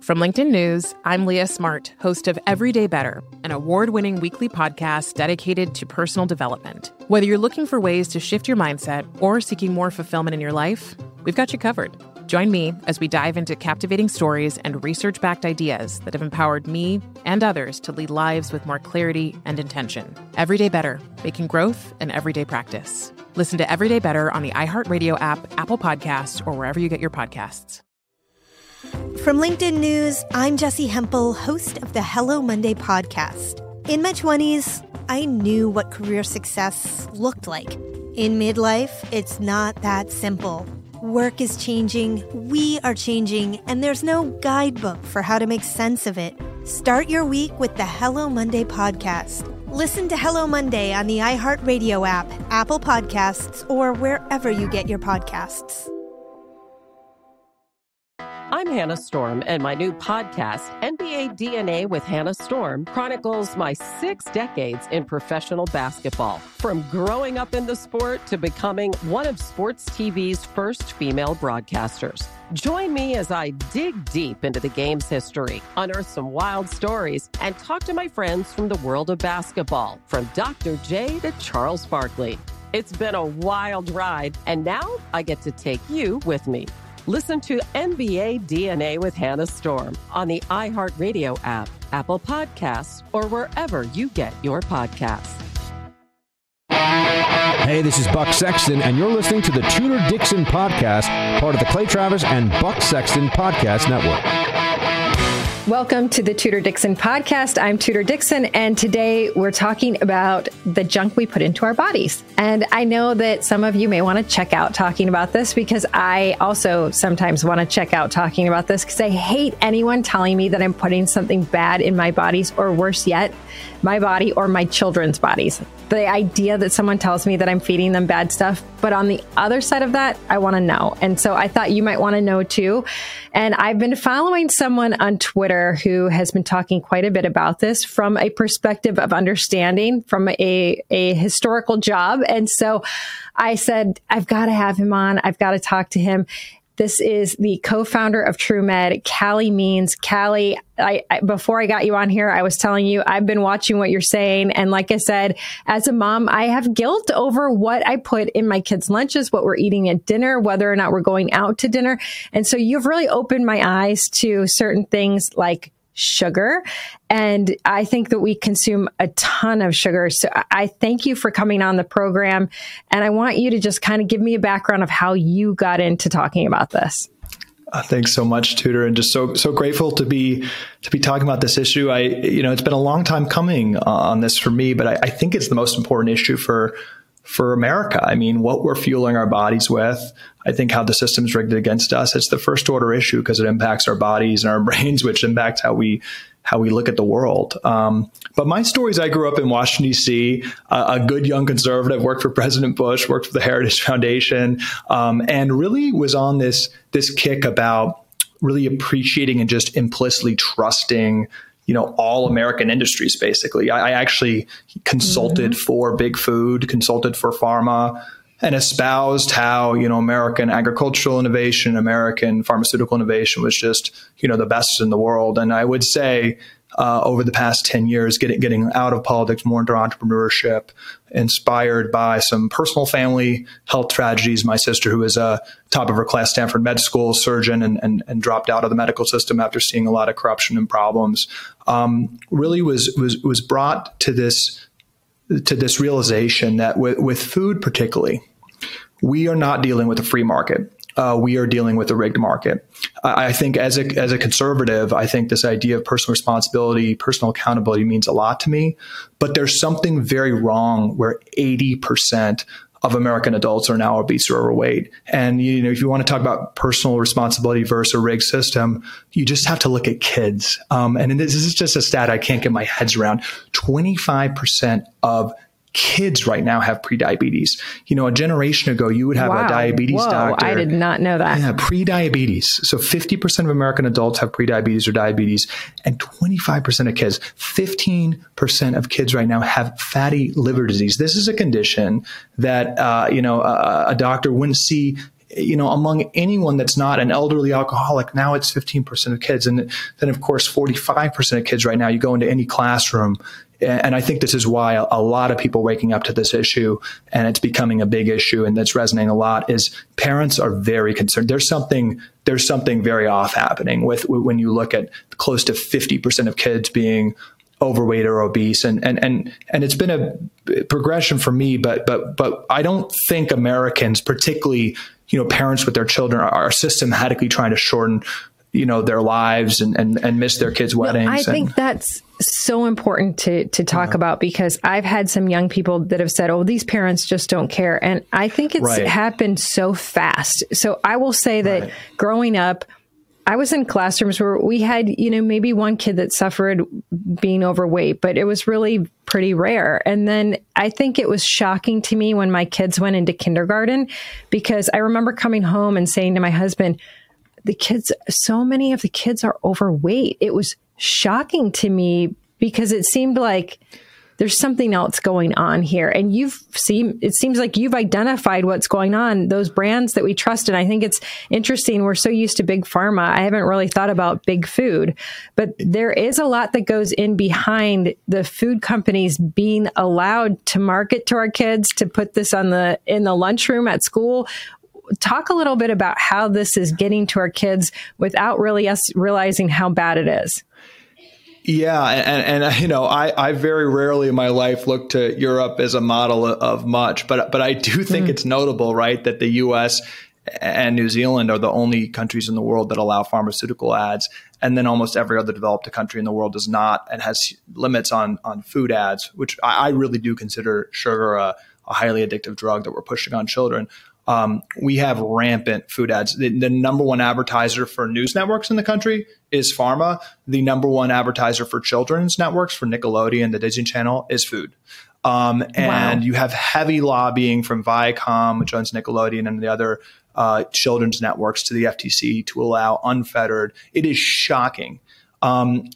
From LinkedIn News, I'm Leah Smart, host of Everyday Better, an award-winning weekly podcast dedicated to personal development. Whether you're looking for ways to shift your mindset or seeking more fulfillment in your life, we've got you covered. Join me as we dive into captivating stories and research-backed ideas that have empowered me and others to lead lives with more clarity and intention. Everyday Better, making growth an everyday practice. Listen to Everyday Better on the iHeartRadio app, Apple Podcasts, or wherever you get your podcasts. From LinkedIn News, I'm Jessi Hempel, host of the Hello Monday podcast. In my 20s, I knew what career success looked like. In midlife, it's not that simple. Work is changing, we are changing, and there's no guidebook for how to make sense of it. Start your week with the Hello Monday podcast. Listen to Hello Monday on the iHeartRadio app, Apple Podcasts, or wherever you get your podcasts. I'm Hannah Storm, and my new podcast, NBA DNA with Hannah Storm, chronicles my 6 decades in professional basketball. From growing up in the sport to becoming one of sports TV's first female broadcasters. Join me as I dig deep into the game's history, unearth some wild stories, and talk to my friends from the world of basketball, from Dr. J to Charles Barkley. It's been a wild ride, and now I get to take you with me. Listen to NBA DNA with Hannah Storm on the iHeartRadio app, Apple Podcasts, or wherever you get your podcasts. Hey, this is Buck Sexton, and you're listening to the Tudor Dixon Podcast, part of the Clay Travis and Buck Sexton Podcast Network. Welcome to the Tudor Dixon Podcast. I'm Tudor Dixon, and today we're talking about the junk we put into our bodies. And I know that some of you may want to check out talking about this, because I also sometimes want to check out talking about this, because I hate anyone telling me that I'm putting something bad in my bodies, or worse yet, my body or my children's bodies. The idea that someone tells me that I'm feeding them bad stuff, but on the other side of that, I want to know. And so I thought you might want to know too. And I've been following someone on Twitter who has been talking quite a bit about this from a perspective of understanding from a historical job. And so I said, I've got to have him on. I've got to talk to him. This is the co-founder of TrueMed, Callie Means. Callie, before I got you on here, I was telling you, I've been watching what you're saying. And like I said, as a mom, I have guilt over what I put in my kids' lunches, what we're eating at dinner, whether or not we're going out to dinner. And so you've really opened my eyes to certain things like sugar. And I think that we consume a ton of sugar. So I thank you for coming on the program. And I want you to just kind of give me a background of how you got into talking about this. Thanks so much, Tudor, and just so grateful to be talking about this issue. It's been a long time coming on this for me, but I think it's the most important issue for America. I mean, what we're fueling our bodies with, I think how the system's rigged against us, it's the first order issue because it impacts our bodies and our brains, which impacts how we look at the world. But my story is I grew up in Washington, D.C., a good young conservative, worked for President Bush, worked for the Heritage Foundation, and really was on this kick about really appreciating and just implicitly trusting all American industries, basically. I actually consulted for Big Food, consulted for pharma, and espoused how, American agricultural innovation, American pharmaceutical innovation was just, the best in the world. And I would say over the past 10 years, getting out of politics, more into entrepreneurship, inspired by some personal family health tragedies. My sister, who was a top of her class Stanford Med School surgeon and dropped out of the medical system after seeing a lot of corruption and problems, really was brought to this realization that with food particularly, we are not dealing with a free market. We are dealing with a rigged market. I think as a conservative, I think this idea of personal responsibility, personal accountability means a lot to me. But there's something very wrong where 80% of American adults are now obese or overweight. And, if you want to talk about personal responsibility versus a rigged system, you just have to look at kids. And this is just a stat I can't get my head around. 25% of kids right now have prediabetes. A generation ago, you would have a diabetes doctor. I did not know that. Yeah, prediabetes. So 50% of American adults have prediabetes or diabetes, and 25% of kids, 15% of kids right now have fatty liver disease. This is a condition that, a doctor wouldn't see among anyone that's not an elderly alcoholic, now it's 15% of kids. And then, of course, 45% of kids right now, you go into any classroom. And I think this is why a lot of people waking up to this issue, and it's becoming a big issue, and that's resonating a lot, is parents are very concerned. There's something very off happening with when you look at close to 50% of kids being overweight or obese, and it's been a progression for me, but I don't think Americans, particularly parents with their children, are systematically trying to shorten their lives and miss their kids' weddings. I think that's so important to talk about, because I've had some young people that have said, oh, these parents just don't care. And I think it's happened so fast. So I will say that growing up, I was in classrooms where we had, maybe one kid that suffered being overweight, but it was really pretty rare. And then I think it was shocking to me when my kids went into kindergarten, because I remember coming home and saying to my husband, so many of the kids are overweight. It was shocking to me because it seemed like there's something else going on here. And it seems like you've identified what's going on, those brands that we trust. And I think it's interesting. We're so used to big pharma. I haven't really thought about big food, but there is a lot that goes in behind the food companies being allowed to market to our kids, to put this in the lunchroom at school. Talk a little bit about how this is getting to our kids without really us realizing how bad it is. Yeah. And I very rarely in my life look to Europe as a model of much, but I do think it's notable, right, that the US and New Zealand are the only countries in the world that allow pharmaceutical ads. And then almost every other developed country in the world does not, and has limits on food ads, which I really do consider sugar a highly addictive drug that we're pushing on children. We have rampant food ads. The number one advertiser for news networks in the country is pharma. The number one advertiser for children's networks, for Nickelodeon, the Disney Channel, is food. And you have heavy lobbying from Viacom, which owns Nickelodeon, and the other children's networks, to the FTC to allow unfettered. It is shocking. And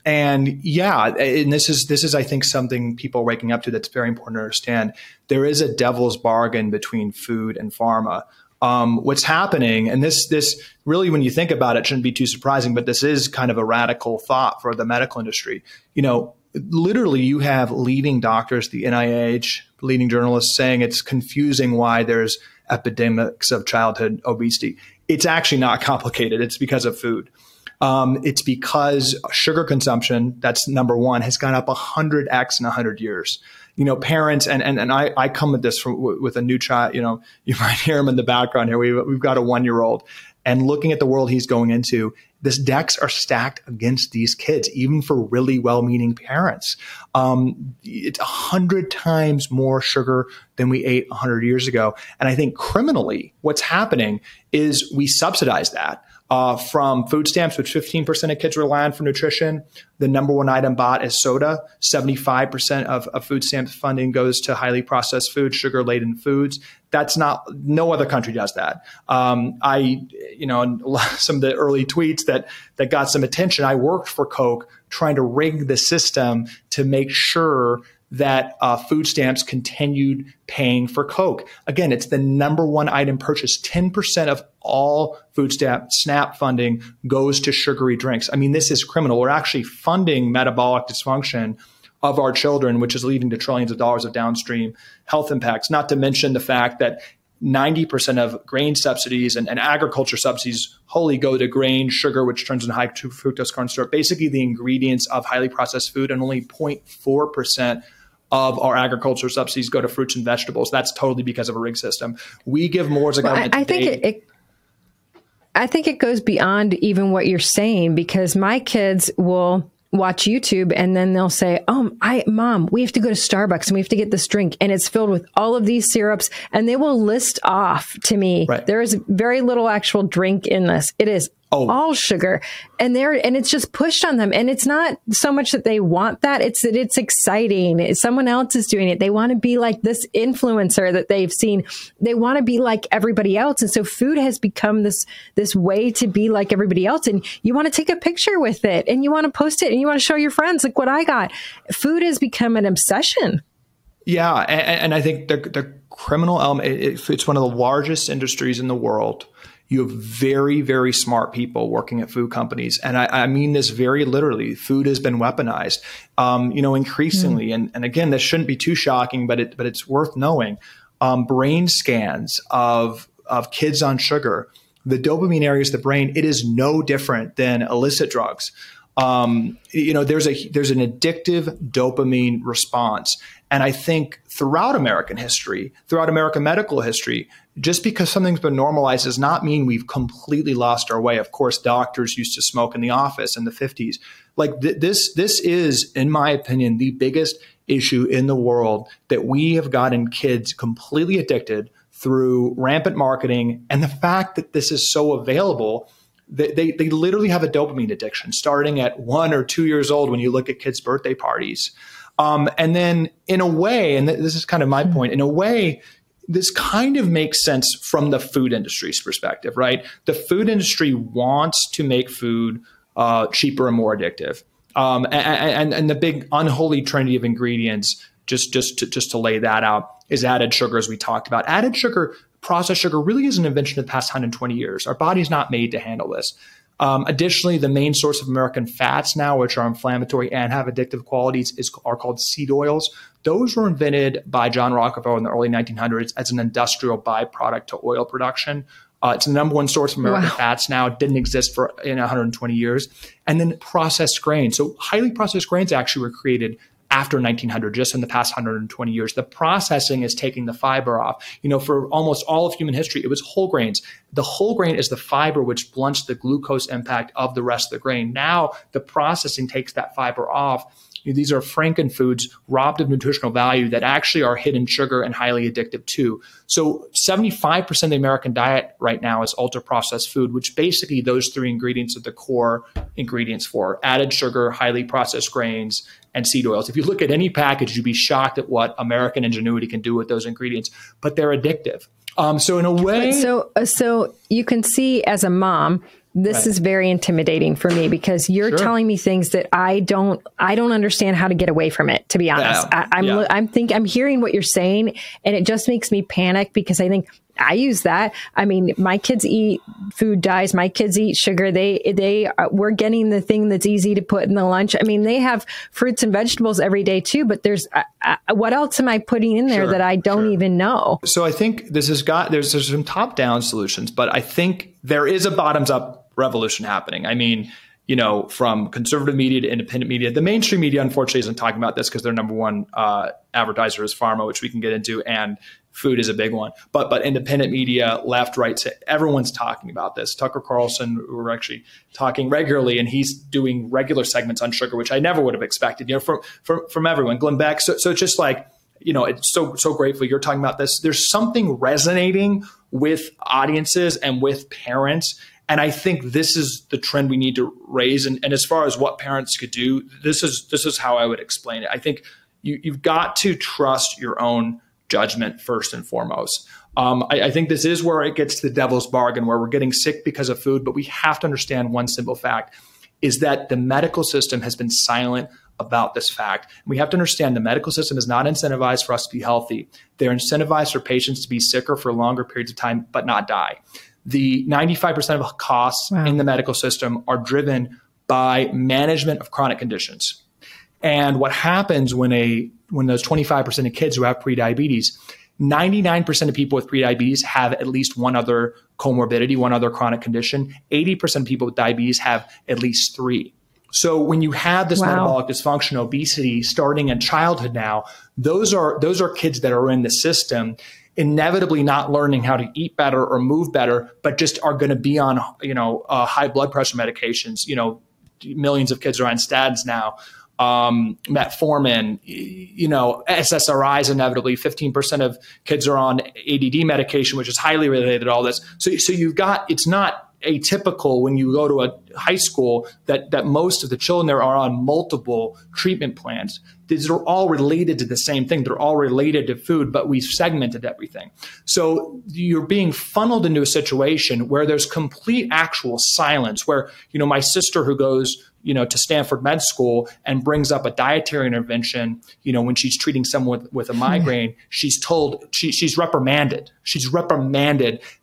this is, I think, something people are waking up to that's very important to understand. There is a devil's bargain between food and pharma. What's happening, and this really, when you think about it, shouldn't be too surprising, but this is kind of a radical thought for the medical industry. Literally, you have leading doctors, the NIH, leading journalists saying it's confusing why there's epidemics of childhood obesity. It's actually not complicated. It's because of food. It's because sugar consumption, that's number one, has gone up 100x in 100 years. Parents, and I come at this with a new child, you might hear him in the background here. We've got a 1-year-old, and looking at the world he's going into, this decks are stacked against these kids, even for really well-meaning parents. It's 100 times more sugar than we ate 100 years ago. And I think criminally, what's happening is we subsidize that. From food stamps, which 15% of kids rely on for nutrition. The number one item bought is soda. 75% of food stamps funding goes to highly processed food, sugar-laden foods. No other country does that. Some of the early tweets that got some attention, I worked for Coke trying to rig the system to make sure that food stamps continued paying for Coke. Again, it's the number one item purchased. 10% of all food SNAP funding goes to sugary drinks. I mean, this is criminal. We're actually funding metabolic dysfunction of our children, which is leading to trillions of dollars of downstream health impacts, not to mention the fact that 90% of grain subsidies and agriculture subsidies wholly go to grain, sugar, which turns into high fructose corn syrup, basically the ingredients of highly processed food, and only 0.4% of our agriculture subsidies go to fruits and vegetables. That's totally because of a rigged system. We give more as a government. I think it goes beyond even what you're saying, because my kids will watch YouTube and then they'll say, Mom, we have to go to Starbucks and we have to get this drink and it's filled with all of these syrups, and they will list off to me, there is very little actual drink in this. It is all sugar, and it's just pushed on them. And it's not so much that they want that, it's that it's exciting. Someone else is doing it. They want to be like this influencer that they've seen. They want to be like everybody else. And so food has become this way to be like everybody else. And you want to take a picture with it and you want to post it and you want to show your friends like what I got. Food has become an obsession. Yeah. And I think the criminal element, it's one of the largest industries in the world. you have very, very smart people working at food companies. And I mean this very literally. Food has been weaponized, increasingly. And again, this shouldn't be too shocking, but it's worth knowing. Brain scans of kids on sugar, the dopamine areas of the brain, it is no different than illicit drugs. There's an addictive dopamine response. And I think throughout American history, throughout American medical history, just because something's been normalized does not mean we've completely lost our way. Of course, doctors used to smoke in the office in the 50s. Like this is, in my opinion, the biggest issue in the world, that we have gotten kids completely addicted through rampant marketing. And the fact that this is so available, they literally have a dopamine addiction starting at 1 or 2 years old when you look at kids' birthday parties. And then in a way, and this is kind of my point, in a way, this kind of makes sense from the food industry's perspective, right? The food industry wants to make food cheaper and more addictive. And the big unholy trinity of ingredients, just to lay that out, is added sugar, as we talked about. Added sugar, processed sugar, really is an invention of the past 120 years. Our body's not made to handle this. Additionally, the main source of American fats now, which are inflammatory and have addictive qualities, are called seed oils. Those were invented by John Rockefeller in the early 1900s as an industrial byproduct to oil production. It's the number one source of American fats now. It didn't exist for 120 years. And then processed grains. So highly processed grains actually were created after 1900, just in the past 120 years. The processing is taking the fiber off. For almost all of human history, it was whole grains. The whole grain is the fiber which blunts the glucose impact of the rest of the grain. Now the processing takes that fiber off. These are frankenfoods robbed of nutritional value that actually are hidden sugar and highly addictive too. So 75% of the American diet right now is ultra-processed food, which basically those three ingredients are the core ingredients for added sugar, highly processed grains, and seed oils. If you look at any package, you'd be shocked at what American ingenuity can do with those ingredients, but they're addictive. So in a way... So you can see as a mom, this is very intimidating for me, because you're telling me things that I don't understand how to get away from it, to be honest. I'm hearing what you're saying, and it just makes me panic, because I think I use that. I mean, my kids eat food dyes. My kids eat sugar. We're getting the thing that's easy to put in the lunch. I mean, they have fruits and vegetables every day too, but there's what else am I putting in there that I don't even know? So I think there's some top down solutions, but I think there is a bottoms up revolution happening. I mean, from conservative media to independent media. The mainstream media, unfortunately, isn't talking about this because their number one advertiser is pharma, which we can get into, and food is a big one. But independent media, left, right, everyone's talking about this. Tucker Carlson, we're actually talking regularly, and he's doing regular segments on sugar, which I never would have expected, from everyone. Glenn Beck. So it's just like, it's so grateful you're talking about this. There's something resonating with audiences and with parents. And I think this is the trend we need to raise. And as far as what parents could do, this is how I would explain it. I think you've got to trust your own judgment first and foremost. I think this is where it gets to the devil's bargain, where we're getting sick because of food. But we have to understand one simple fact, is that the medical system has been silent about this fact. And we have to understand the medical system is not incentivized for us to be healthy. They're incentivized for patients to be sicker for longer periods of time, but not die. The 95% of costs in the medical system are driven by management of chronic conditions. And what happens when those 25% of kids who have prediabetes, 99% of people with prediabetes have at least one other comorbidity, one other chronic condition. 80% of people with diabetes have at least 3. So when you have this metabolic dysfunction, obesity starting in childhood now, those are kids that are in the system, inevitably not learning how to eat better or move better, but just are going to be on, high blood pressure medications. Millions of kids are on statins now, metformin, SSRIs inevitably. 15% of kids are on ADD medication, which is highly related to all this. So you've got, it's not atypical when you go to a high school that most of the children there are on multiple treatment plans. These are all related to the same thing. They're all related to food, but we've segmented everything. So you're being funneled into a situation where there's complete actual silence, where, my sister who goes, to Stanford Med School and brings up a dietary intervention, when she's treating someone with a migraine, she's told, she's reprimanded. She's reprimanded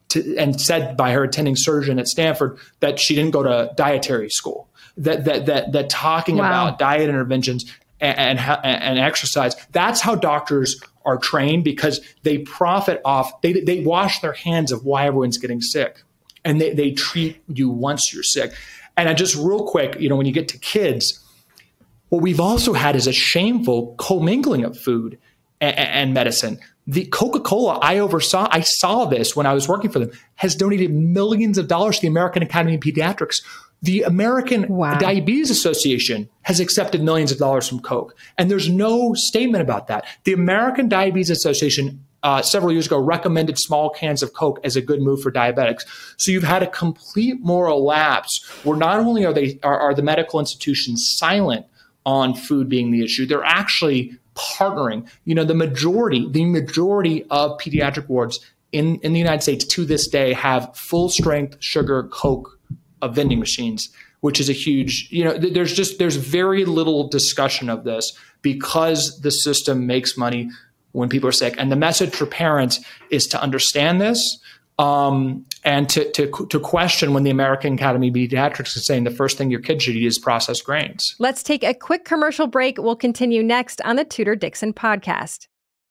and said by her attending surgeon at Stanford that she didn't go to dietary school. That talking about diet interventions and exercise, that's how doctors are trained, because they profit off, they wash their hands of why everyone's getting sick, and they treat you once you're sick. And I just real quick, when you get to kids, what we've also had is a shameful commingling of food and medicine. The Coca-Cola I saw this when I was working for them, has donated millions of dollars to the American Academy of Pediatrics. The American Diabetes Association has accepted millions of dollars from Coke, and there's no statement about that. The American Diabetes Association several years ago recommended small cans of Coke as a good move for diabetics. So you've had a complete moral lapse where not only are the medical institutions silent on food being the issue, they're actually partnering. The majority of pediatric wards in the United States to this day have full strength sugar Coke vending machines, which is a huge, there's very little discussion of this because the system makes money when people are sick. And the message for parents is to understand this and to question when the American Academy of Pediatrics is saying the first thing your kid should eat is processed grains. Let's take a quick commercial break. We'll continue next on the Tudor Dixon podcast.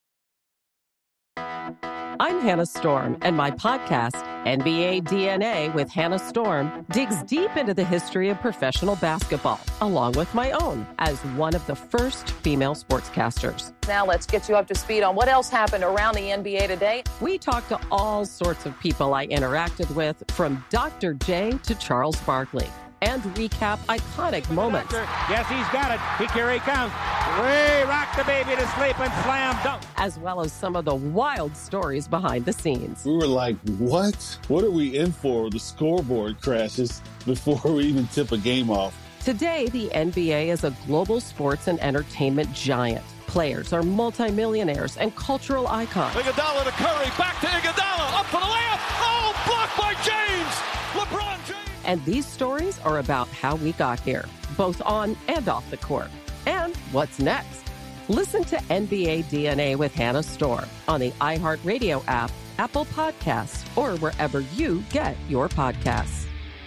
I'm Hannah Storm, and my podcast, NBA DNA with Hannah Storm, digs deep into the history of professional basketball, along with my own, as one of the first female sportscasters. Now let's get you up to speed on what else happened around the NBA today. We talk to all sorts of people I interacted with, from Dr. J to Charles Barkley, and recap iconic moments. Yes, he's got it. Here he comes. Way rock the baby to sleep and slam dunk. As well as some of the wild stories behind the scenes. We were like, what? What are we in for? The scoreboard crashes before we even tip a game off. Today, the NBA is a global sports and entertainment giant. Players are multimillionaires and cultural icons. Iguodala to Curry, back to Iguodala, up for the layup. Oh, blocked by James. LeBron James. And these stories are about how we got here, both on and off the court. And what's next? Listen to NBA DNA with Hannah Storm on the iHeartRadio app, Apple Podcasts, or wherever you get your podcasts.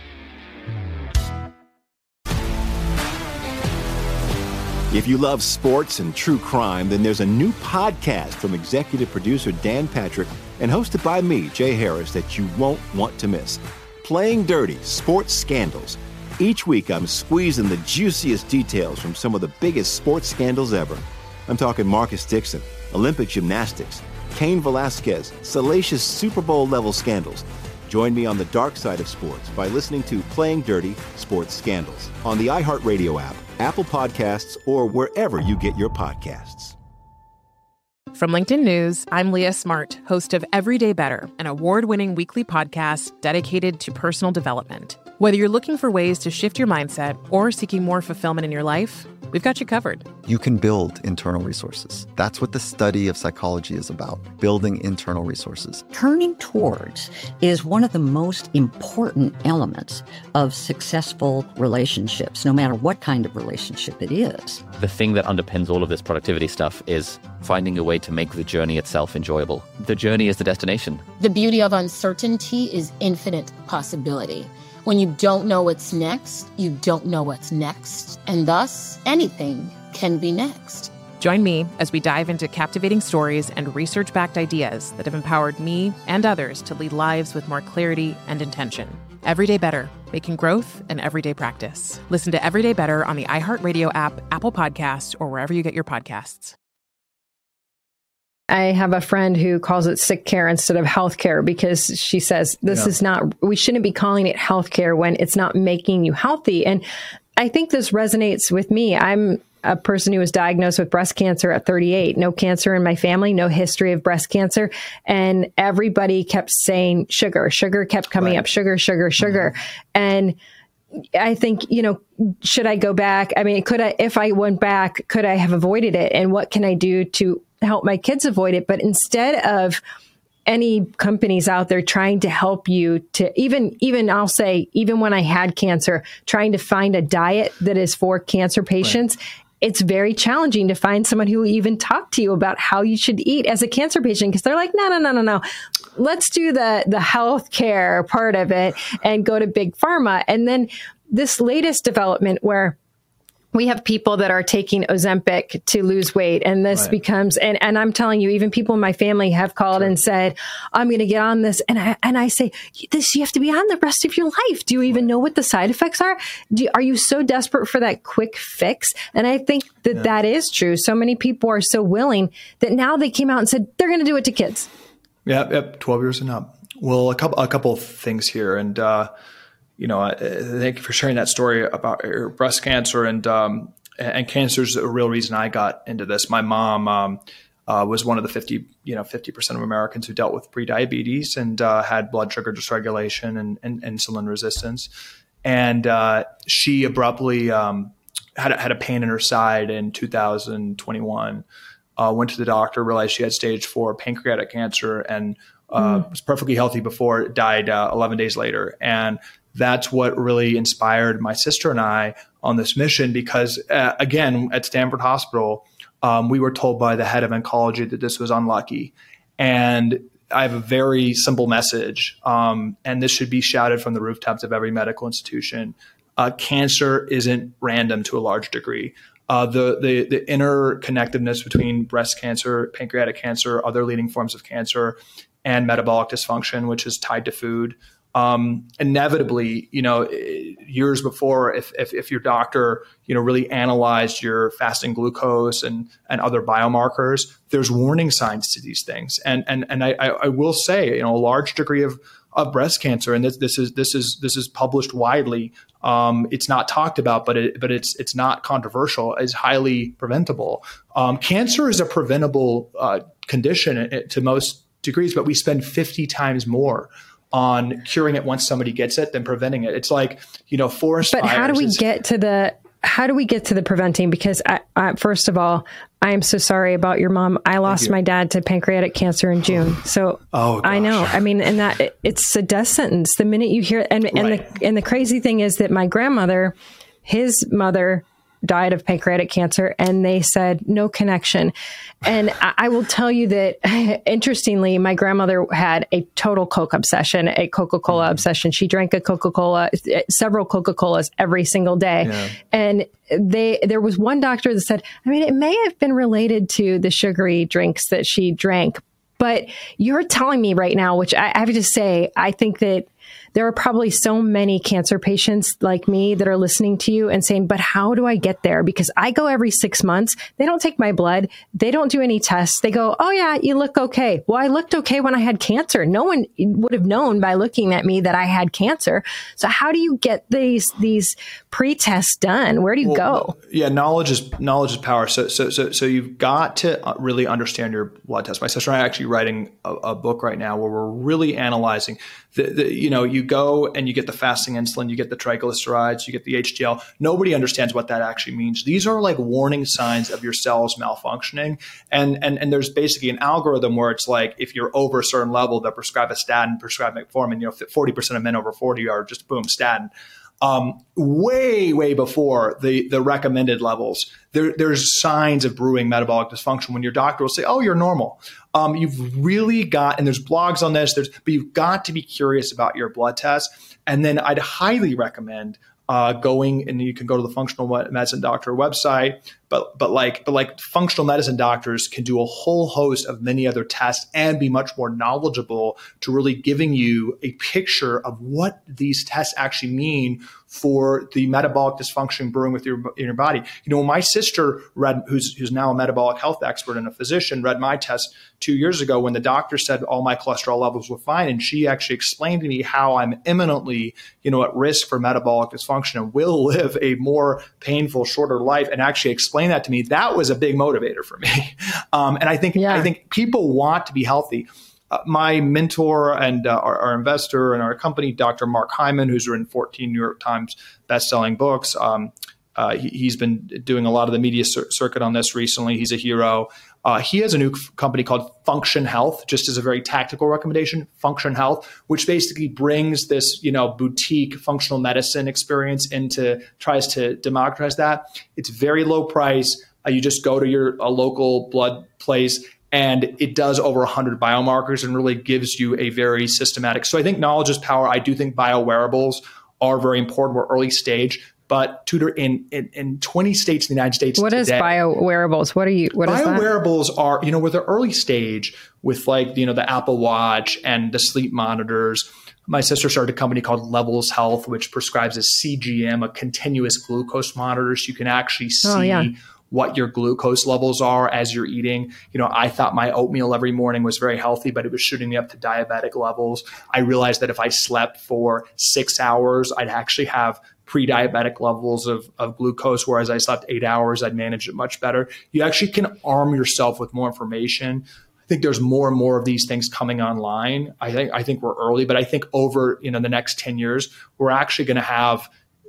If you love sports and true crime, then there's a new podcast from executive producer Dan Patrick and hosted by me, Jay Harris, that you won't want to miss. Playing Dirty: Sports Scandals. Each week, I'm squeezing the juiciest details from some of the biggest sports scandals ever. I'm talking Marcus Dixon, Olympic gymnastics, Cain Velasquez, salacious Super Bowl-level scandals. Join me on the dark side of sports by listening to Playing Dirty: Sports Scandals on the iHeartRadio app, Apple Podcasts, or wherever you get your podcasts. From LinkedIn News, I'm Leah Smart, host of Everyday Better, an award-winning weekly podcast dedicated to personal development. Whether you're looking for ways to shift your mindset or seeking more fulfillment in your life, we've got you covered. You can build internal resources. That's what the study of psychology is about, building internal resources. Turning towards is one of the most important elements of successful relationships, no matter what kind of relationship it is. The thing that underpins all of this productivity stuff is finding a way to make the journey itself enjoyable. The journey is the destination. The beauty of uncertainty is infinite possibility. When you don't know what's next, you don't know what's next. And thus, anything can be next. Join me as we dive into captivating stories and research-backed ideas that have empowered me and others to lead lives with more clarity and intention. Everyday Better, making growth an everyday practice. Listen to Everyday Better on the iHeartRadio app, Apple Podcasts, or wherever you get your podcasts. I have a friend who calls it sick care instead of health care because she says this is not, we shouldn't be calling it health care when it's not making you healthy. And I think this resonates with me. I'm a person who was diagnosed with breast cancer at 38, no cancer in my family, no history of breast cancer. And everybody kept saying sugar kept coming up, sugar. And I think, should I go back? I mean, if I went back, could I have avoided it? And what can I do to help my kids avoid it? But instead of any companies out there trying to help you to even I'll say, even when I had cancer, trying to find a diet that is for cancer patients, it's very challenging to find someone who will even talk to you about how you should eat as a cancer patient, because they're like, no. let's do the healthcare part of it and go to big pharma. And then this latest development where we have people that are taking Ozempic to lose weight. And this becomes, and I'm telling you, even people in my family have called and said, I'm going to get on this. And I say, this, you have to be on the rest of your life. Do you even know what the side effects are? Are you so desperate for that quick fix? And I think that that is true. So many people are so willing that now they came out and said, they're going to do it to kids. Yep. 12 years and up. Well, a couple of things here. And, thank you for sharing that story about your breast cancer and cancer is a real reason I got into this. My mom was one of the 50% of Americans who dealt with prediabetes and had blood sugar dysregulation and insulin resistance. And she abruptly had a pain in her side in 2021. Went to the doctor, realized she had stage 4 pancreatic cancer, and was perfectly healthy before, died 11 days later. And that's what really inspired my sister and I on this mission because, again, at Stanford Hospital, we were told by the head of oncology that this was unlucky. And I have a very simple message, and this should be shouted from the rooftops of every medical institution. Cancer isn't random to a large degree. The interconnectedness between breast cancer, pancreatic cancer, other leading forms of cancer, and metabolic dysfunction, which is tied to food. Inevitably, years before, if your doctor, really analyzed your fasting glucose and other biomarkers, there's warning signs to these things. And I will say, a large degree of breast cancer, and this is published widely. It's not talked about, but it's not controversial. It's highly preventable. Cancer is a preventable condition to most degrees, but we spend 50 times more on curing it once somebody gets it than preventing it. It's like, forest fires. But how do we get to the preventing? Because I first of all, I am so sorry about your mom. I lost my dad to pancreatic cancer in June. So I know. I mean, and that it's a death sentence the minute you hear. And the crazy thing is that my grandmother, his mother, died of pancreatic cancer, and they said no connection. And I will tell you that, interestingly, my grandmother had a total Coke obsession, a Coca-Cola obsession. She drank a Coca-Cola, several Coca-Colas every single day. Yeah. And there was one doctor that said, it may have been related to the sugary drinks that she drank. But you're telling me right now, which I have to say, I think that there are probably so many cancer patients like me that are listening to you and saying, but how do I get there? Because I go every 6 months. They don't take my blood. They don't do any tests. They go, oh yeah, you look okay. Well, I looked okay when I had cancer. No one would have known by looking at me that I had cancer. So how do you get these pre-tests done? Where do you go? Yeah, knowledge is power. So you've got to really understand your blood test. My sister and I are actually writing a book right now where we're really analyzing you go and you get the fasting insulin, you get the triglycerides, you get the HDL. Nobody understands what that actually means. These are like warning signs of your cells malfunctioning. And there's basically an algorithm where it's like, if you're over a certain level, they'll prescribe a statin, prescribe metformin. 40% of men over 40 are just boom, statin. Way before the recommended levels, there's signs of brewing metabolic dysfunction when your doctor will say, oh, you're normal. You've really got, and there's blogs on this, but you've got to be curious about your blood test. And then I'd highly recommend going, and you can go to the functional medicine doctor website, but like functional medicine doctors can do a whole host of many other tests and be much more knowledgeable to really giving you a picture of what these tests actually mean for the metabolic dysfunction brewing in your body. When my sister read, who's now a metabolic health expert and a physician, read my test 2 years ago when the doctor said all my cholesterol levels were fine, and she actually explained to me how I'm imminently, at risk for metabolic dysfunction and will live a more painful, shorter life, and actually explain that to me, that was a big motivator for me. And I think people want to be healthy. My mentor and our investor in our company, Dr. Mark Hyman, who's written 14 New York Times bestselling books, he's been doing a lot of the media circuit on this recently. He's a hero. He has a new company called Function Health, just as a very tactical recommendation, Function Health, which basically brings this, boutique functional medicine experience tries to democratize that. It's very low price. You just go to a local blood place. And it does over 100 biomarkers and really gives you a very systematic. So I think knowledge is power. I do think biowearables are very important. We're early stage. But Tudor, in 20 states in the United States what today, is biowearables? What is that? Biowearables are, we're the early stage with the Apple Watch and the sleep monitors. My sister started a company called Levels Health, which prescribes a CGM, a continuous glucose monitor. So you can actually see what your glucose levels are as you're eating. I thought my oatmeal every morning was very healthy, but it was shooting me up to diabetic levels. I realized that if I slept for 6 hours, I'd actually have pre-diabetic levels of glucose, whereas I slept 8 hours, I'd manage it much better. You actually can arm yourself with more information. I think there's more and more of these things coming online. I think we're early, but I think over the next 10 years, we're actually going to have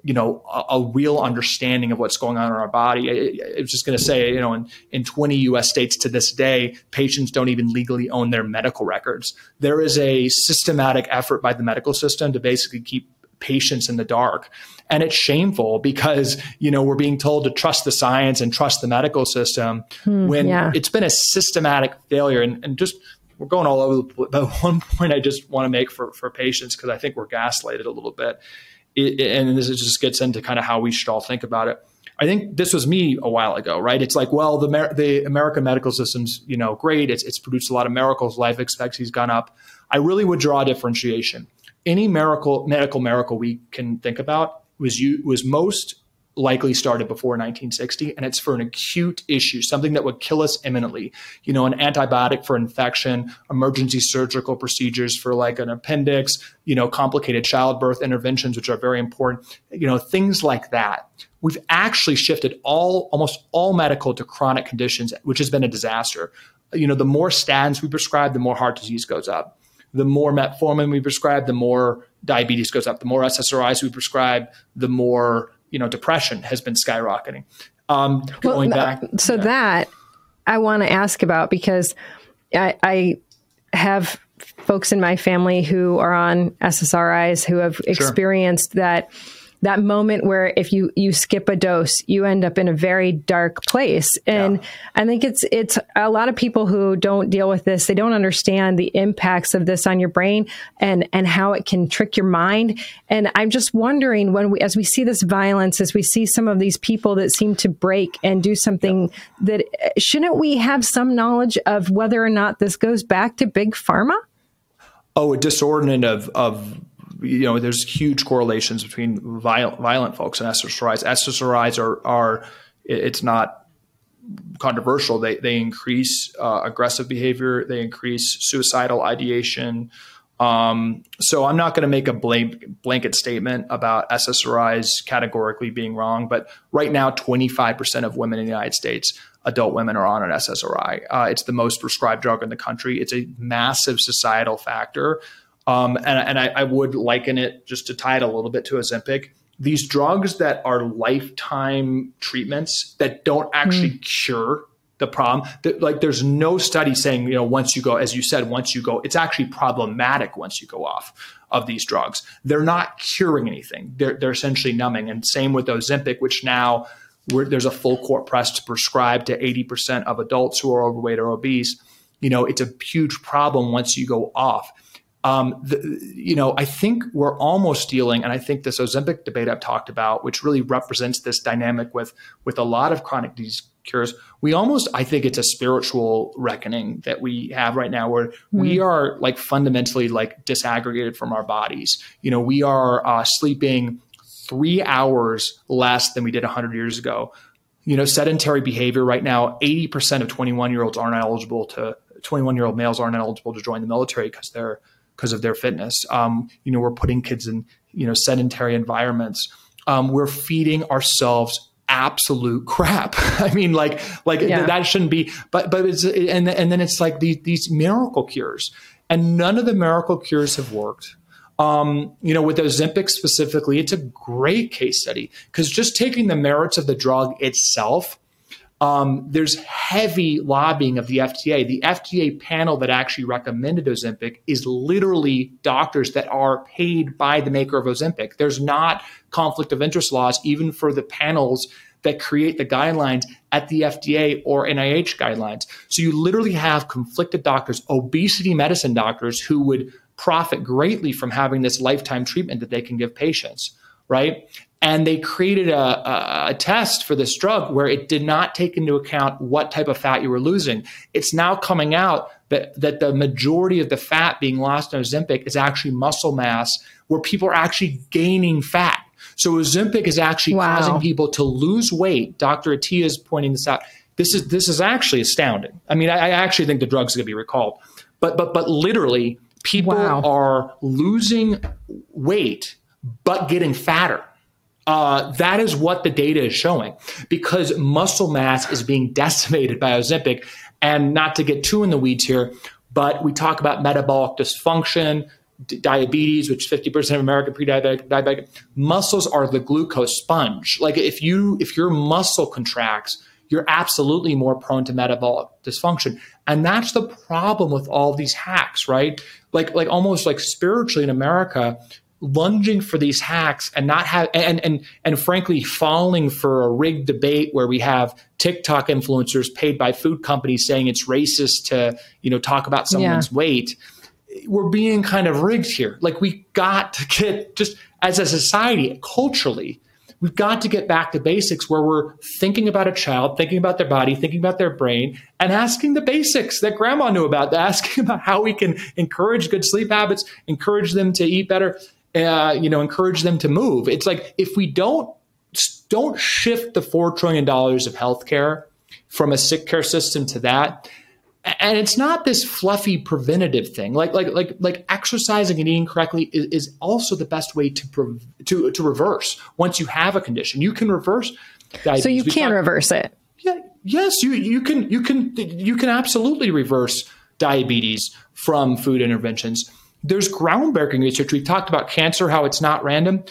a real understanding of what's going on in our body. I was just going to say, in 20 U.S. states to this day, patients don't even legally own their medical records. There is a systematic effort by the medical system to basically keep patients in the dark. And it's shameful because, we're being told to trust the science and trust the medical system when it's been a systematic failure. And just, we're going all over the place. But one point I just want to make for patients, because I think we're gaslighted a little bit. And this just gets into kind of how we should all think about it. I think this was me a while ago, right? It's like, well, the American medical system's, great. It's produced a lot of miracles. Life expectancy's gone up. I really would draw a differentiation. Any medical miracle we can think about was most likely started before 1960, and it's for an acute issue, something that would kill us imminently. An antibiotic for infection, emergency surgical procedures for like an appendix, complicated childbirth interventions, which are very important, things like that. We've actually shifted almost all medical to chronic conditions, which has been a disaster. The more statins we prescribe, the more heart disease goes up. The more metformin we prescribe, the more diabetes goes up. The more SSRIs we prescribe, the more depression has been skyrocketing. That I want to ask about, because I have folks in my family who are on SSRIs who have experienced that moment where if you skip a dose, you end up in a very dark place. And I think it's a lot of people who don't deal with this. They don't understand the impacts of this on your brain and how it can trick your mind. And I'm just wondering, as we see this violence, as we see some of these people that seem to break and do something, that shouldn't we have some knowledge of whether or not this goes back to big pharma? Oh, a disordinant of there's huge correlations between violent folks and SSRIs. SSRIs are it's not controversial. They increase aggressive behavior. They increase suicidal ideation. So I'm not going to make a blanket statement about SSRIs categorically being wrong, but right now, 25% of women in the United States, adult women, are on an SSRI. It's the most prescribed drug in the country. It's a massive societal factor. And I would liken it, just to tie it a little bit, to Ozempic. These drugs that are lifetime treatments that don't actually cure the problem, there's no study saying, once you go, as you said, it's actually problematic once you go off of these drugs. They're not curing anything. They're essentially numbing. And same with Ozempic, which now there's a full court press to prescribe to 80% of adults who are overweight or obese. It's a huge problem once you go off. I think we're almost dealing, and I think this Ozempic debate I've talked about, which really represents this dynamic with a lot of chronic disease cures, I think it's a spiritual reckoning that we have right now, where we are fundamentally disaggregated from our bodies. We are sleeping 3 hours less than we did 100 years ago. Sedentary behavior right now, 80% of 21-year-old males aren't eligible to join the military because of their fitness. We're putting kids in, sedentary environments. We're feeding ourselves absolute crap. I mean, that shouldn't be, but it's, and then it's like these miracle cures, and none of the miracle cures have worked. With Ozempic specifically, it's a great case study, because just taking the merits of the drug itself, there's heavy lobbying of the FDA. The FDA panel that actually recommended Ozempic is literally doctors that are paid by the maker of Ozempic. There's not conflict of interest laws, even for the panels that create the guidelines at the FDA or NIH guidelines. So you literally have conflicted doctors, obesity medicine doctors, who would profit greatly from having this lifetime treatment that they can give patients, right? And they created a test for this drug where it did not take into account what type of fat you were losing. It's now coming out that the majority of the fat being lost in Ozempic is actually muscle mass, where people are actually gaining fat. So Ozempic is actually causing people to lose weight. Dr. Attia is pointing this out. This is actually astounding. I mean, I actually think the drug's going to be recalled. But literally, people are losing weight but getting fatter. That is what the data is showing, because muscle mass is being decimated by Ozempic. And not to get too in the weeds here, but we talk about metabolic dysfunction, diabetes, which 50% of American pre-diabetic. Muscles are the glucose sponge. Like if your muscle contracts, you're absolutely more prone to metabolic dysfunction. And that's the problem with all these hacks, right? Like almost like spiritually in America, lunging for these hacks and not have and frankly falling for a rigged debate where we have TikTok influencers paid by food companies saying it's racist to, talk about someone's weight. We're being kind of rigged here. Like we got to get, just as a society, culturally, we've got to get back to basics where we're thinking about a child, thinking about their body, thinking about their brain, and asking the basics that grandma knew about, asking about how we can encourage good sleep habits, encourage them to eat better, encourage them to move. It's like if we don't shift the $4 trillion of healthcare from a sick care system to that, and it's not this fluffy preventative thing. Like exercising and eating correctly is also the best way to reverse. Once you have a condition, you can reverse diabetes. So you can reverse it. Yeah. Yes, you can absolutely reverse diabetes from food interventions. There's groundbreaking research. We've talked about cancer, how it's not random.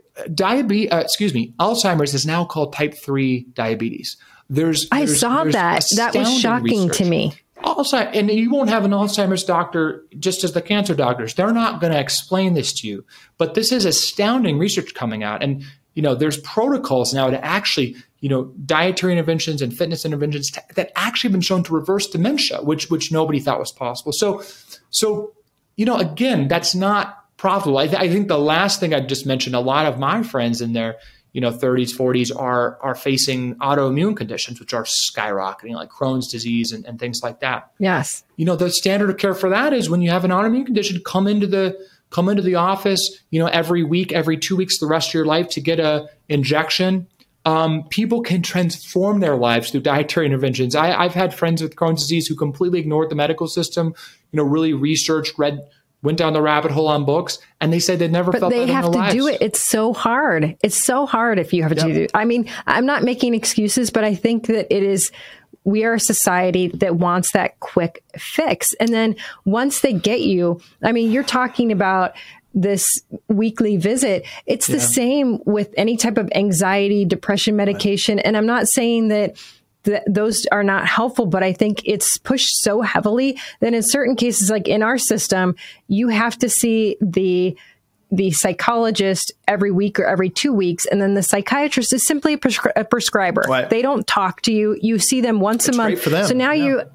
Alzheimer's is now called type 3 diabetes. I saw that. That was shocking to me. And you won't have an Alzheimer's doctor just as the cancer doctors. They're not going to explain this to you. But this is astounding research coming out. And, there's protocols now to actually, dietary interventions and fitness interventions that actually have been shown to reverse dementia, which nobody thought was possible. So again, that's not profitable. I think the last thing I just mentioned, a lot of my friends in their 30s, 40s are facing autoimmune conditions, which are skyrocketing, like Crohn's disease and things like that. Yes. The standard of care for that is when you have an autoimmune condition, come into the office, every week, every 2 weeks, the rest of your life to get a injection. People can transform their lives through dietary interventions. I've had friends with Crohn's disease who completely ignored the medical system, really researched, went down the rabbit hole on books, and they said they never felt better in their lives. But they have to do it. It's so hard. It's so hard if you have to do it. I mean, I'm not making excuses, but I think that we are a society that wants that quick fix. And then once they get you, I mean, you're talking about this weekly visit. It's the same with any type of anxiety, depression medication. And I'm not saying that those are not helpful, but I think it's pushed so heavily that in certain cases, like in our system, you have to see the psychologist every week or every 2 weeks. And then the psychiatrist is simply a prescriber. Right. They don't talk to you. You see them once a month. Great for them. So now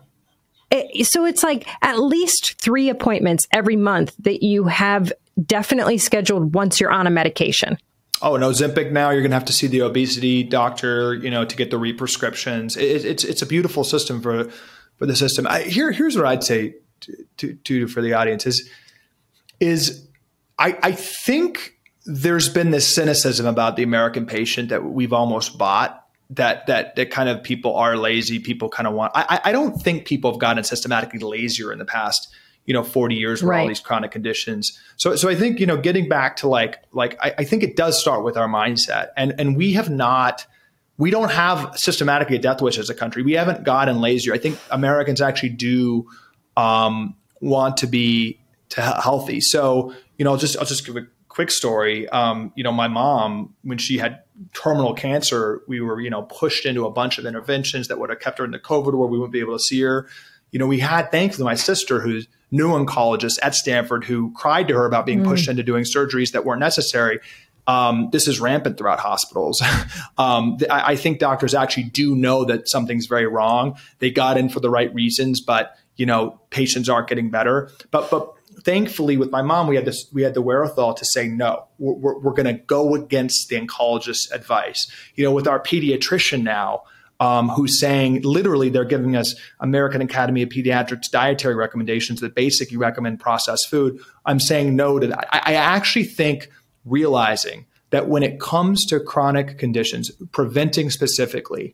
so it's like at least 3 appointments every month that you have definitely scheduled once you're on a medication. Oh, and Ozempic now, you're going to have to see the obesity doctor, to get the re-prescriptions. It's a beautiful system for the system. Here's what I'd say to for the audience is I think there's been this cynicism about the American patient that we've almost bought, that kind of people are lazy. People kind of want. I don't think people have gotten systematically lazier in the past 40 years with all these chronic conditions. So I think, getting back to I think it does start with our mindset, and we don't have systematically a death wish as a country. We haven't gotten lazier. I think Americans actually do want to be healthy. So, I'll just give a quick story. My mom, when she had terminal cancer, we were, pushed into a bunch of interventions that would have kept her in the COVID where we wouldn't be able to see her. We had, thankfully, my sister, who's new oncologist at Stanford, who cried to her about being pushed into doing surgeries that weren't necessary. This is rampant throughout hospitals. I think doctors actually do know that something's very wrong. They got in for the right reasons, but patients aren't getting better. But thankfully, with my mom, we had the wherewithal to say no. We're going to go against the oncologist's advice. With our pediatrician now, who's saying literally they're giving us American Academy of Pediatrics dietary recommendations that basically recommend processed food. I'm saying no to that. I actually think realizing that when it comes to chronic conditions, preventing specifically,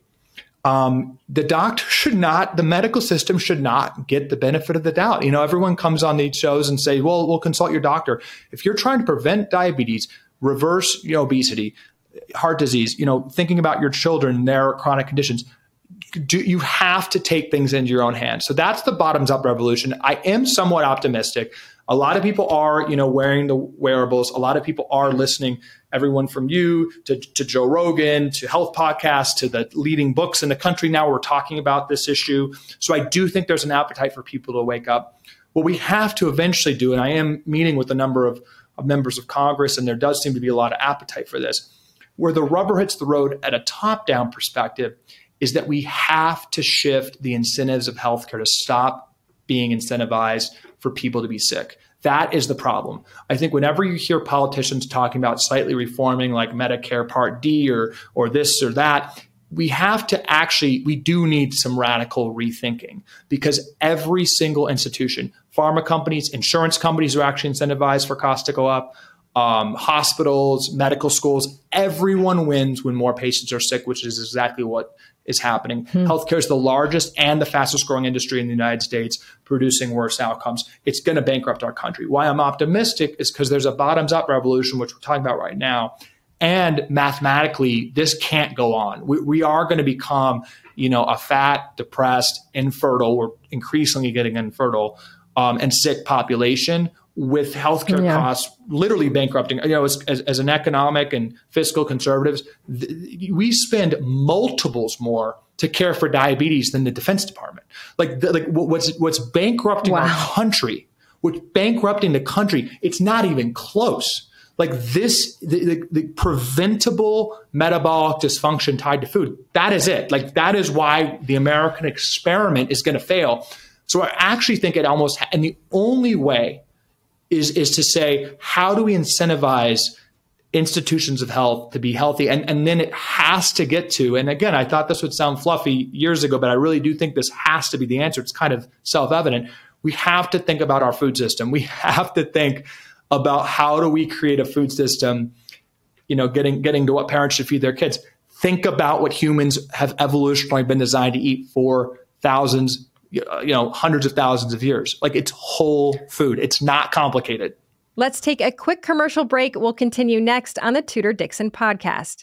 the medical system should not get the benefit of the doubt. Everyone comes on these shows and say, well, we'll consult your doctor. If you're trying to prevent diabetes, reverse obesity, heart disease, thinking about your children and their chronic conditions, you have to take things into your own hands. So that's the bottoms up revolution. I am somewhat optimistic. A lot of people are, wearing the wearables. A lot of people are listening, everyone from you to Joe Rogan, to health podcasts, to the leading books in the country. Now we're talking about this issue. So I do think there's an appetite for people to wake up. What we have to eventually do, and I am meeting with a number of members of Congress, and there does seem to be a lot of appetite for this, where the rubber hits the road at a top-down perspective is that we have to shift the incentives of healthcare to stop being incentivized for people to be sick. That is the problem. I think whenever you hear politicians talking about slightly reforming like Medicare Part D or this or that, we do need some radical rethinking, because every single institution, pharma companies, insurance companies are actually incentivized for costs to go up, hospitals, medical schools, everyone wins when more patients are sick, which is exactly what is happening. Healthcare is the largest and the fastest growing industry in the United States, producing worse outcomes. It's going to bankrupt our country. Why I'm optimistic is because there's a bottoms up revolution, which we're talking about right now. And mathematically, this can't go on. We are going to become, a fat, depressed, infertile, we're increasingly getting infertile, and sick population, with healthcare costs literally bankrupting. As an economic and fiscal conservatives, we spend multiples more to care for diabetes than the Defense Department. What's bankrupting our country, what's bankrupting the country, it's not even close. The preventable metabolic dysfunction tied to food, that is it. That is why the American experiment is going to fail. So I actually think and the only way is to say, how do we incentivize institutions of health to be healthy? And then it has to get to, and again, I thought this would sound fluffy years ago, but I really do think this has to be the answer. It's kind of self-evident. We have to think about our food system. We have to think about how do we create a food system, getting to what parents should feed their kids. Think about what humans have evolutionarily been designed to eat for thousands, hundreds of thousands of years. It's whole food. It's not complicated. Let's take a quick commercial break. We'll continue next on the Tudor Dixon podcast.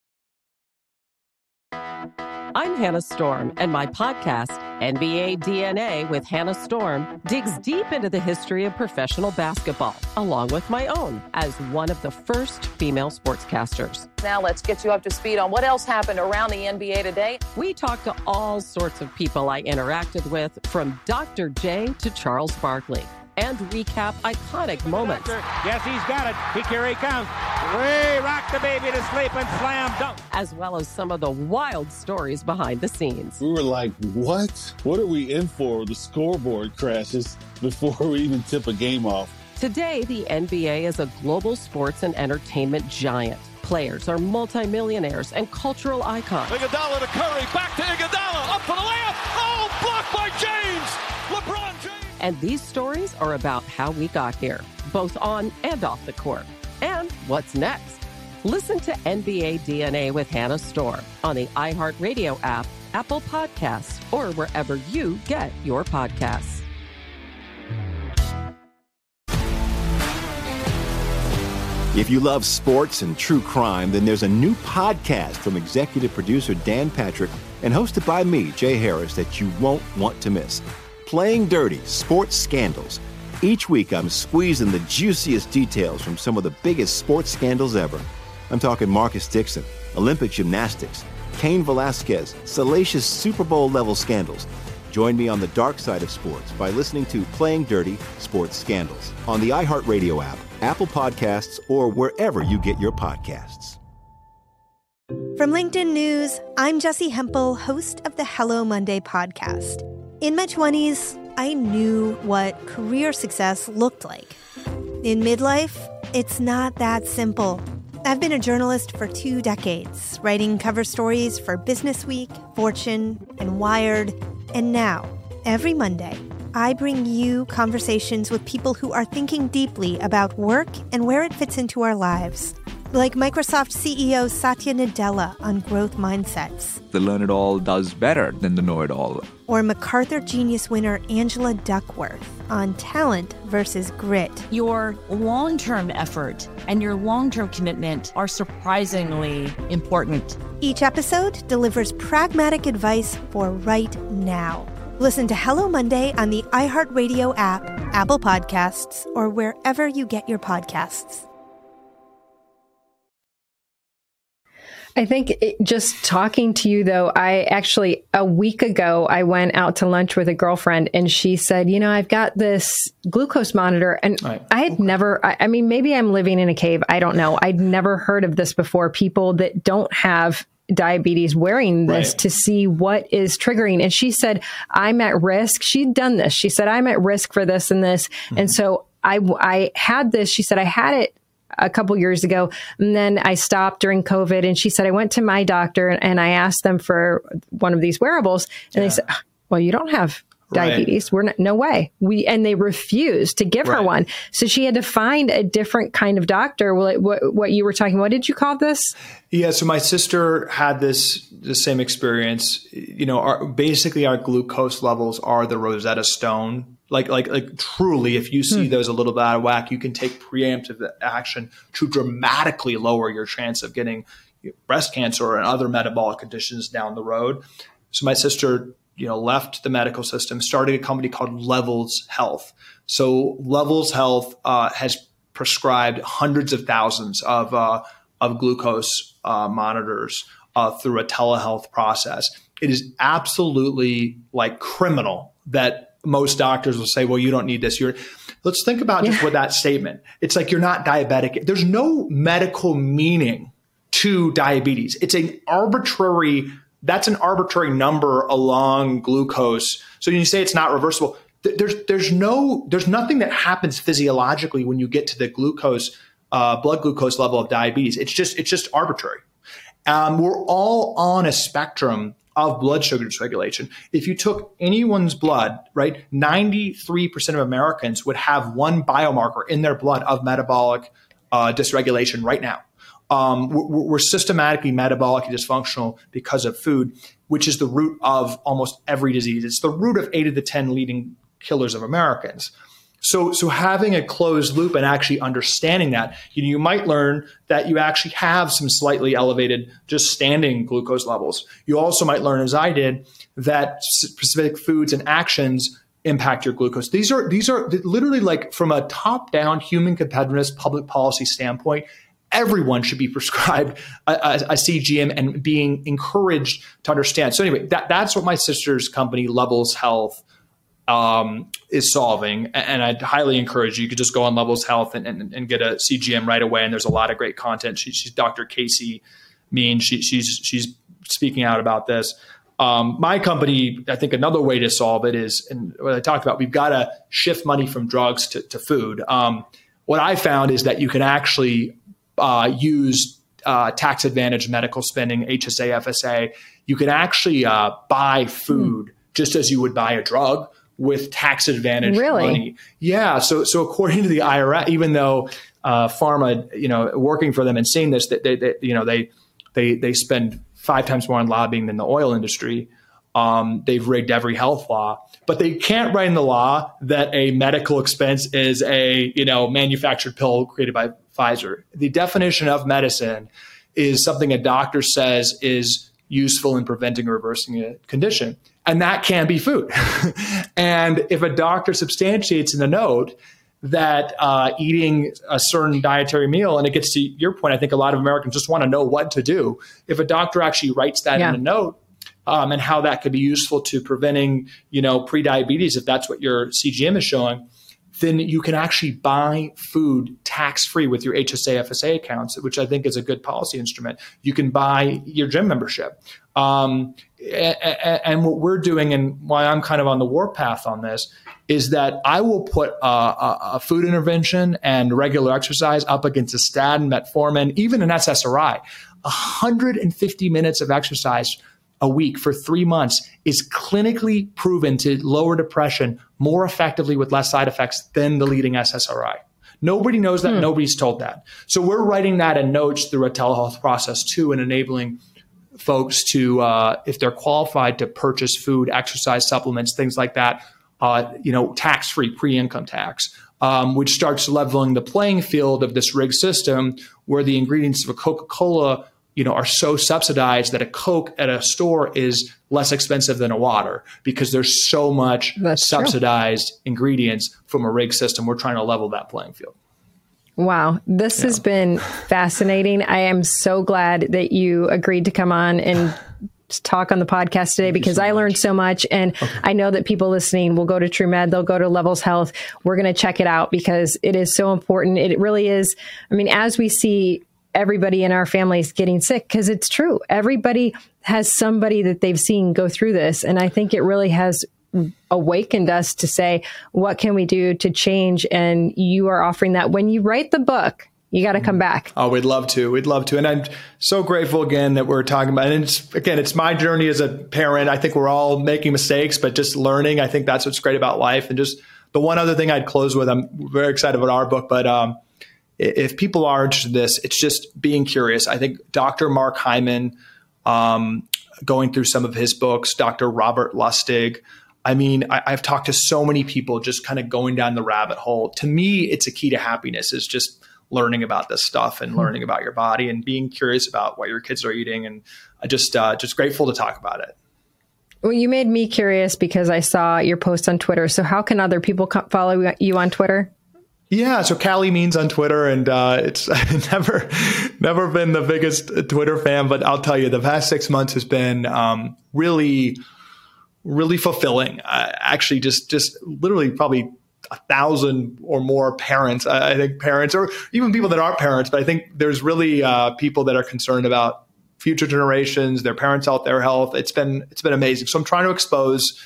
I'm Hannah Storm, and my podcast, NBA DNA with Hannah Storm, digs deep into the history of professional basketball, along with my own, as one of the first female sportscasters. Now let's get you up to speed on what else happened around the NBA today. We talked to all sorts of people I interacted with, from Dr. J to Charles Barkley, and recap iconic moments. Yes, he's got it. Here he comes. Way rock the baby to sleep and slam dunk. As well as some of the wild stories behind the scenes. We were like, what? What are we in for? The scoreboard crashes before we even tip a game off. Today, the NBA is a global sports and entertainment giant. Players are multimillionaires and cultural icons. Iguodala to Curry, back to Iguodala, up for the layup. Oh, blocked by James. LeBron James. And these stories are about how we got here, both on and off the court. And what's next? Listen to NBA DNA with Hannah Storm on the iHeartRadio app, Apple Podcasts, or wherever you get your podcasts. If you love sports and true crime, then there's a new podcast from executive producer Dan Patrick and hosted by me, Jay Harris, that you won't want to miss. Playing Dirty: Sports Scandals. Each week, I'm squeezing the juiciest details from some of the biggest sports scandals ever. I'm talking Marcus Dixon, Olympic gymnastics, Cain Velasquez, salacious Super Bowl-level scandals, Join me on the dark side of sports by listening to Playing Dirty Sports Scandals on the iHeartRadio app, Apple Podcasts, or wherever you get your podcasts. From LinkedIn News, I'm Jessie Hempel, host of the Hello Monday podcast. In my 20s, I knew what career success looked like. In midlife, it's not that simple. I've been a journalist for 2 decades, writing cover stories for Business Week, Fortune, and Wired. And now, every Monday, I bring you conversations with people who are thinking deeply about work and where it fits into our lives. Like Microsoft CEO Satya Nadella on growth mindsets. The learn-it-all does better than the know-it-all. Or MacArthur Genius winner Angela Duckworth on talent versus grit. Your long-term effort and your long-term commitment are surprisingly important. Each episode delivers pragmatic advice for right now. Listen to Hello Monday on the iHeartRadio app, Apple Podcasts, or wherever you get your podcasts. I think just talking to you, though, a week ago, I went out to lunch with a girlfriend and she said, I've got this glucose monitor. And I had never, maybe I'm living in a cave. I don't know. I'd never heard of this before. People that don't have diabetes wearing this to see what is triggering. And she said, I'm at risk. She'd done this. She said, I'm at risk for this and this. Mm-hmm. And so I had this. She said, I had it a couple years ago. And then I stopped during COVID. And she said, I went to my doctor and I asked them for one of these wearables. And they said, well, you don't have diabetes. We're not, no way. And they refused to give her one. So she had to find a different kind of doctor. What you were talking, what did you call this? Yeah. So my sister had the same experience. Basically our glucose levels are the Rosetta Stone. Like truly, if you see those a little bit out of whack, you can take preemptive action to dramatically lower your chance of getting breast cancer and other metabolic conditions down the road. So my sister, left the medical system, started a company called Levels Health. So Levels Health has prescribed hundreds of thousands of glucose monitors through a telehealth process. It is absolutely criminal that most doctors will say, well, you don't need this. Let's think about just what that statement. It's like you're not diabetic. There's no medical meaning to diabetes. It's that's an arbitrary number along glucose. So when you say it's not reversible, there's nothing that happens physiologically when you get to the glucose, blood glucose level of diabetes. It's just arbitrary. We're all on a spectrum of blood sugar dysregulation. If you took anyone's blood, 93% of Americans would have one biomarker in their blood of metabolic dysregulation right now. We're systematically metabolically dysfunctional because of food, which is the root of almost every disease. It's the root of 8 of the 10 leading killers of Americans. So having a closed loop and actually understanding that, you might learn that you actually have some slightly elevated just standing glucose levels. You also might learn, as I did, that specific foods and actions impact your glucose. These are literally from a top-down human competitiveness public policy standpoint, everyone should be prescribed a CGM and being encouraged to understand. So anyway, that's what my sister's company, Levels Health, is solving. And I'd highly encourage you could just go on Levels Health and get a CGM right away. And there's a lot of great content. She's Dr. Casey Mean. She's speaking out about this. My company, I think another way to solve it is, and what I talked about, we've got to shift money from drugs to food. What I found is that you can actually use tax advantage medical spending, HSA, FSA. You can actually buy food just as you would buy a drug with tax advantage money. Yeah. So according to the IRS, even though pharma, working for them and seeing this, they spend 5 times more on lobbying than the oil industry. They've rigged every health law, but they can't write in the law that a medical expense is a manufactured pill created by Pfizer. The definition of medicine is something a doctor says is useful in preventing or reversing a condition. And that can be food. And if a doctor substantiates in the note that eating a certain dietary meal, and it gets to your point, I think a lot of Americans just want to know what to do. If a doctor actually writes that in a note, and how that could be useful to preventing, prediabetes, if that's what your CGM is showing, then you can actually buy food tax-free with your HSA, FSA accounts, which I think is a good policy instrument. You can buy your gym membership. And what we're doing, and why I'm kind of on the warpath on this, is that I will put a food intervention and regular exercise up against a statin, metformin, even an SSRI. 150 minutes of exercise a week for 3 months is clinically proven to lower depression more effectively with less side effects than the leading SSRI. Nobody knows that. Nobody's told that. So we're writing that in notes through a telehealth process too, and enabling folks to, if they're qualified, to purchase food, exercise supplements, things like that, tax-free, pre-income tax, which starts leveling the playing field of this rigged system where the ingredients of a Coca-Cola are so subsidized that a Coke at a store is less expensive than a water because there's so much subsidized ingredients from a rigged system. We're trying to level that playing field. Wow. This has been fascinating. I am so glad that you agreed to come on and talk on the podcast today because I learned so much. And I know that people listening will go to TrueMed, they'll go to Levels Health. We're going to check it out because it is so important. It really is. I mean, as we see everybody in our families getting sick, because it's true. Everybody has somebody that they've seen go through this. And I think it really has awakened us to say, what can we do to change? And you are offering that. When you write the book, you got to come back. Oh, we'd love to. We'd love to. And I'm so grateful again that we're talking about, and it's my journey as a parent. I think we're all making mistakes, but just learning. I think that's what's great about life. And just the one other thing I'd close with, I'm very excited about our book, but, if people are interested in this, it's just being curious. I think Dr. Mark Hyman, going through some of his books, Dr. Robert Lustig. I mean, I've talked to so many people just kind of going down the rabbit hole. To me, it's a key to happiness is just learning about this stuff and learning about your body and being curious about what your kids are eating. And I just grateful to talk about it. Well, you made me curious because I saw your post on Twitter. So how can other people follow you on Twitter? Yeah, so Callie Means on Twitter, and it's never been the biggest Twitter fan, but I'll tell you, the past 6 months has been really, really fulfilling. Actually, just literally probably 1,000 or more parents. I think parents, or even people that aren't parents, but I think there's really people that are concerned about future generations, their parents' health, their health. It's been amazing. So I'm trying to expose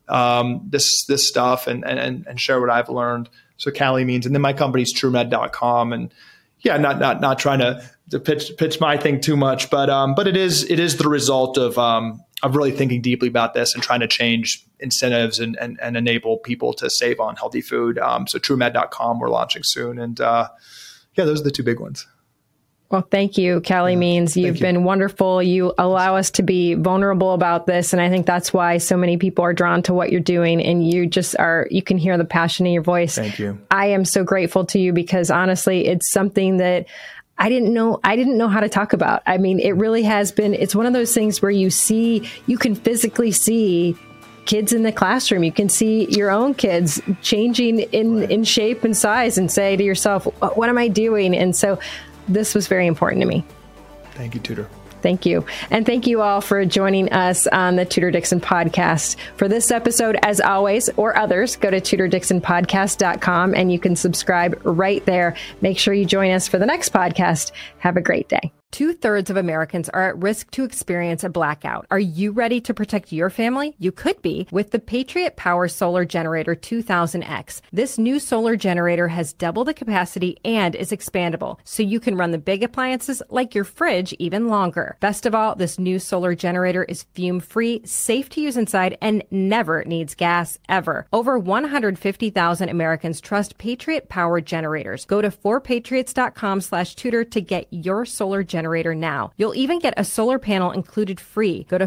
this stuff and share what I've learned. So Callie Means, and then my company's TrueMed.com, and yeah, not trying to pitch my thing too much, but it is the result of really thinking deeply about this and trying to change incentives and enable people to save on healthy food. So TrueMed.com, we're launching soon, and those are the two big ones. Well, thank you, Callie Means. You've been wonderful. You allow us to be vulnerable about this. And I think that's why so many people are drawn to what you're doing. And you can hear the passion in your voice. Thank you. I am so grateful to you because honestly, it's something that I didn't know how to talk about. I mean, it really has been, it's one of those things where you can physically see kids in the classroom. You can see your own kids changing in shape and size and say to yourself, what am I doing? And so this was very important to me. Thank you, Tudor. Thank you. And thank you all for joining us on the Tudor Dixon podcast. For this episode, as always, or others, go to TudorDixonPodcast.com and you can subscribe right there. Make sure you join us for the next podcast. Have a great day. 2/3 of Americans are at risk to experience a blackout. Are you ready to protect your family? You could be with the Patriot Power Solar Generator 2000X. This new solar generator has double the capacity and is expandable, so you can run the big appliances like your fridge even longer. Best of all, this new solar generator is fume-free, safe to use inside, and never needs gas, ever. Over 150,000 Americans trust Patriot Power Generators. Go to 4patriots.com/Tudor to get your solar generator now. You'll even get a solar panel included free. Go to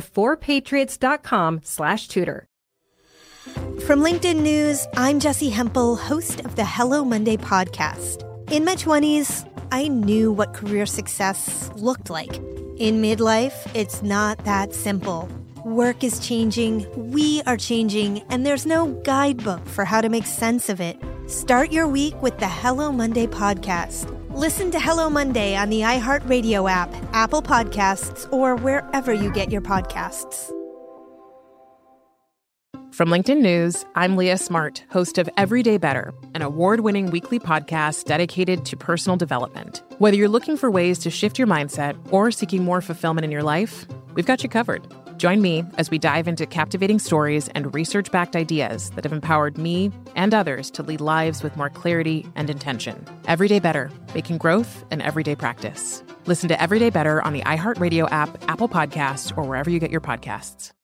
4patriots.com/Tudor. From LinkedIn News, I'm Jessie Hempel, host of the Hello Monday podcast. In my 20s, I knew what career success looked like. In midlife, it's not that simple. Work is changing, we are changing, and there's no guidebook for how to make sense of it. Start your week with the Hello Monday podcast. Listen to Hello Monday on the iHeartRadio app, Apple Podcasts, or wherever you get your podcasts. From LinkedIn News, I'm Leah Smart, host of Everyday Better, an award-winning weekly podcast dedicated to personal development. Whether you're looking for ways to shift your mindset or seeking more fulfillment in your life, we've got you covered. Join me as we dive into captivating stories and research-backed ideas that have empowered me and others to lead lives with more clarity and intention. Everyday Better, making growth an everyday practice. Listen to Everyday Better on the iHeartRadio app, Apple Podcasts, or wherever you get your podcasts.